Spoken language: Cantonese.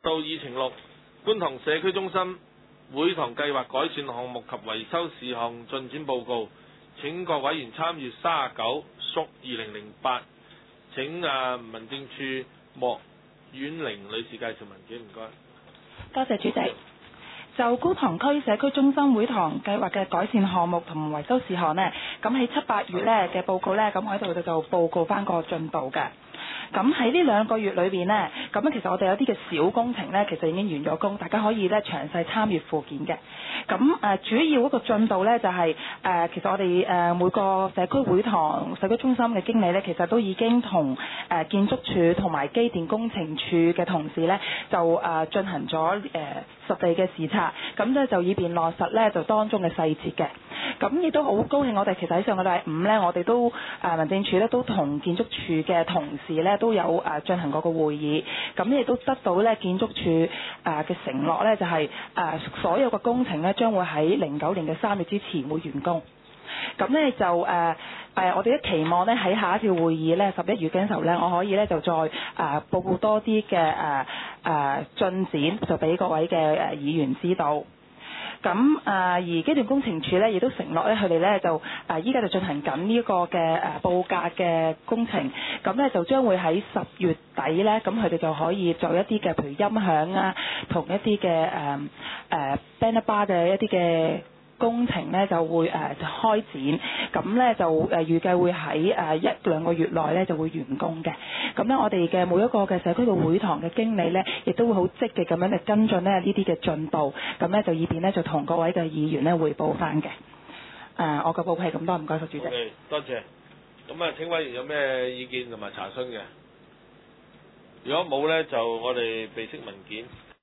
到議程6，觀塘社區中心會堂計劃改善項目及維修事項進展報告，請各委員參閱39屬2008。請民政處莫婉玲女士介紹文件，唔該。 多謝主席。就觀塘區社區中心會堂計劃嘅改善項目同維修事項呢，咁喺7、8月呢嘅報告呢，咁我喺度就報告翻個進度嘅。咁喺呢2個月裏邊呢，咁其實我哋有啲嘅小工程呢，其實已經完咗工，大家可以呢詳細參閱附件嘅。咁主要嗰個進度呢，就係其實我哋每個社區會堂、社區中心嘅經理呢，其實都已經同建築署同埋機電工程署嘅同事呢，就進行咗實地嘅視察，咁呢就以便落實呢就當中嘅細節嘅。咁亦都好高興，我哋其實喺上個禮拜5呢，我哋都民政處呢都同建築署嘅同事呢都有進行過個會議，咁亦都得到呢建築署嘅承諾呢，就係所有嘅工程呢將會喺09年嘅3月之前會完工。咁呢就我哋都期望呢喺下一次會議呢11月嘅時候呢，我可以呢就再報告多啲嘅進展，就俾各位嘅議員知道。咁而機電工程署呢，亦都承諾呢，佢哋呢就依家就進行緊呢個嘅報價嘅工程，咁呢就將會喺10月底呢，咁佢哋就可以做一啲嘅譬如音響啊，同一啲嘅band bar 嘅一啲嘅工程呢就會開展，咁呢就預計會喺1-2個月內呢就會完工嘅。咁呢我哋嘅每一個嘅社區嘅會堂嘅經理呢，亦都會好積極咁樣嚟跟進呢啲嘅進度，咁呢就以便呢就同各位嘅議員呢匯報翻嘅。我嘅報告係咁多，唔該曬主席。 Okay，多謝。咁請委員有咩意見同埋查詢嘅？如果冇呢，就我哋備悉文件。